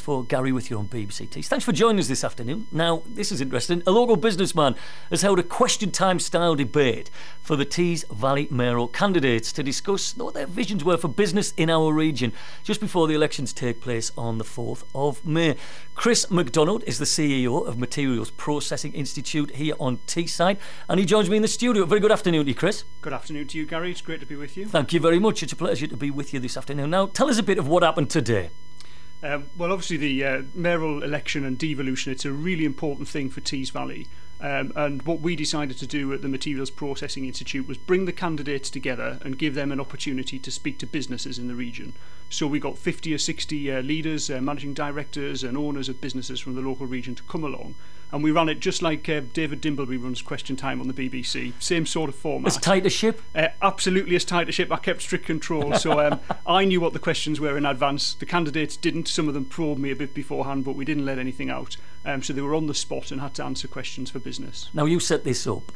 for Gary with you on BBC Tees. Thanks for joining us this afternoon. Now, this is interesting. A local businessman has held a question time style debate for the Tees Valley mayoral candidates to discuss what their visions were for business in our region just before the elections take place on the 4th of May. Chris McDonald is the CEO of Materials Processing Institute here on Teesside, and he joins me in the studio. Very good afternoon to you, Chris. Good afternoon to you, Gary. It's great to be with you. Thank you very much. It's a pleasure to be with you this afternoon. Now, tell us a bit of what happened today. Well, obviously the mayoral election and devolution, it's a really important thing for Tees Valley. And what we decided to do at the Materials Processing Institute was bring the candidates together and give them an opportunity to speak to businesses in the region. So we got 50 or 60 leaders, managing directors and owners of businesses from the local region to come along. And we ran it just like David Dimbleby runs Question Time on the BBC. Same sort of format. As tight a ship? Absolutely as tight a ship. I kept strict control. So I knew what the questions were in advance. The candidates didn't. Some of them probed me a bit beforehand, but we didn't let anything out. So they were on the spot and had to answer questions for business. Now, you set this up.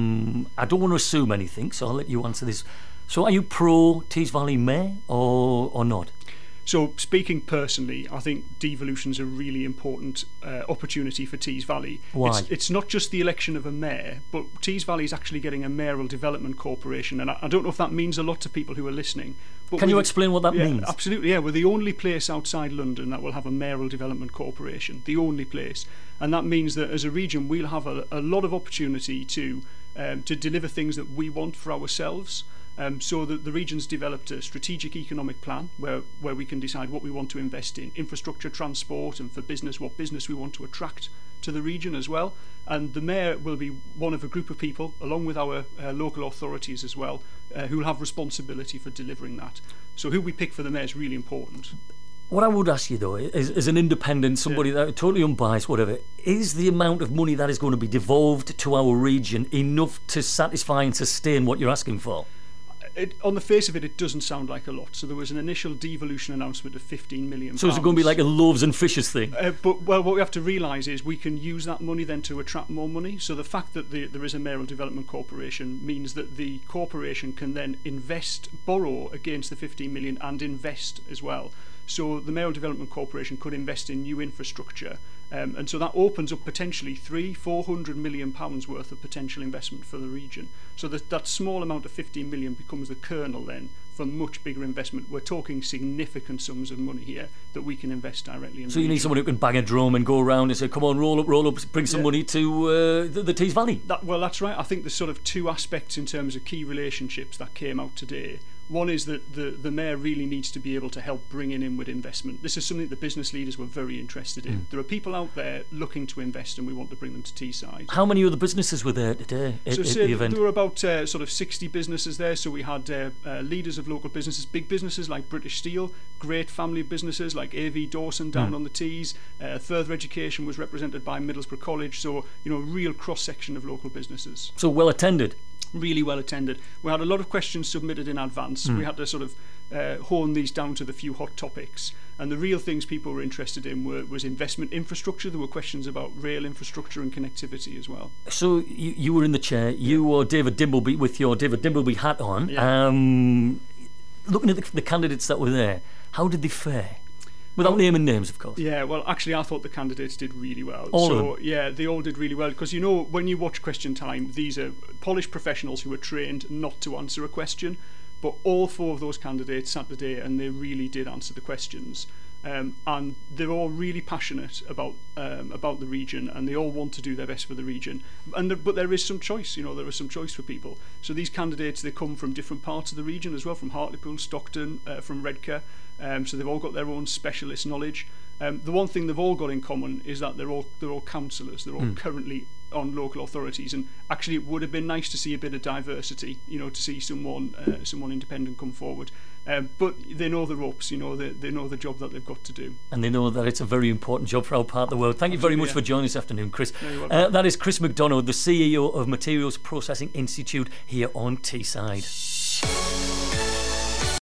I don't want to assume anything, so I'll let you answer this. So are you pro Tees Valley Mayor or not? So speaking personally, I think devolution is a really important opportunity for Tees Valley. Why? It's not just the election of a mayor, but Tees Valley is actually getting a mayoral development corporation, and I don't know if that means a lot to people who are listening. But Can you explain what that means? Absolutely, yeah. We're the only place outside London that will have a mayoral development corporation, the only place. And that means that as a region, we'll have a lot of opportunity to deliver things that we want for ourselves. So the region's developed a strategic economic plan where we can decide what we want to invest in, infrastructure, transport, and for business, what business we want to attract to the region as well. And the mayor will be one of a group of people, along with our local authorities as well, who will have responsibility for delivering that. So who we pick for the mayor is really important. What I would ask you, though, is as an independent, somebody that totally unbiased, whatever, is the amount of money that is going to be devolved to our region enough to satisfy and sustain what you're asking for? On the face of it, it doesn't sound like a lot. So there was an initial devolution announcement of £15 million. So is it going to be like a loaves and fishes thing? But what we have to realise is we can use that money then to attract more money. So the fact that there is a mayoral development corporation means that the corporation can then borrow against the £15 million and invest as well. So the Mayoral Development Corporation could invest in new infrastructure, and so that opens up potentially £400 million worth of potential investment for the region. So that small amount of 15 million becomes the kernel then for much bigger investment. We're talking significant sums of money here that we can invest directly in. So you need someone who can bang a drum and go around and say, come on, roll up, bring some money to the Tees Valley. Well, that's right. I think there's sort of two aspects in terms of key relationships that came out today. One is that the mayor really needs to be able to help bring in inward investment. This is something the business leaders were very interested in. There are people out there looking to invest, and we want to bring them to Teesside. How many other businesses were there today at the event? There were about sort of 60 businesses there. So we had leaders of local businesses, big businesses like British Steel, great family businesses like AV Dawson down on the Tees. Further education was represented by Middlesbrough College. So, real cross-section of local businesses. So well attended. Really well attended. We had a lot of questions submitted in advance. We had to sort of hone these down to the few hot topics. And the real things people were interested in was investment infrastructure. There were questions about rail infrastructure and connectivity as well. So you were in the chair. You or David Dimbleby with your David Dimbleby hat on. Yeah. Looking at the candidates that were there, how did they fare? Without naming names, of course. Yeah, well, actually, I thought the candidates did really well. All of them? Yeah, they all did really well. Because, when you watch Question Time, these are polished professionals who are trained not to answer a question. But all four of those candidates sat today and they really did answer the questions. And they're all really passionate about the region, and they all want to do their best for the region. But there is some choice, there is some choice for people. So these candidates, they come from different parts of the region as well, from Hartlepool, Stockton, from Redcar. So they've all got their own specialist knowledge. The one thing they've all got in common is that they're all councillors. They're all currently on local authorities, and actually it would have been nice to see a bit of diversity, to see someone independent come forward. But they know the ropes, they know the job that they've got to do. And they know that it's a very important job for our part of the world. Thank you very much for joining this afternoon, Chris. That is Chris McDonald, the CEO of Materials Processing Institute here on Teesside.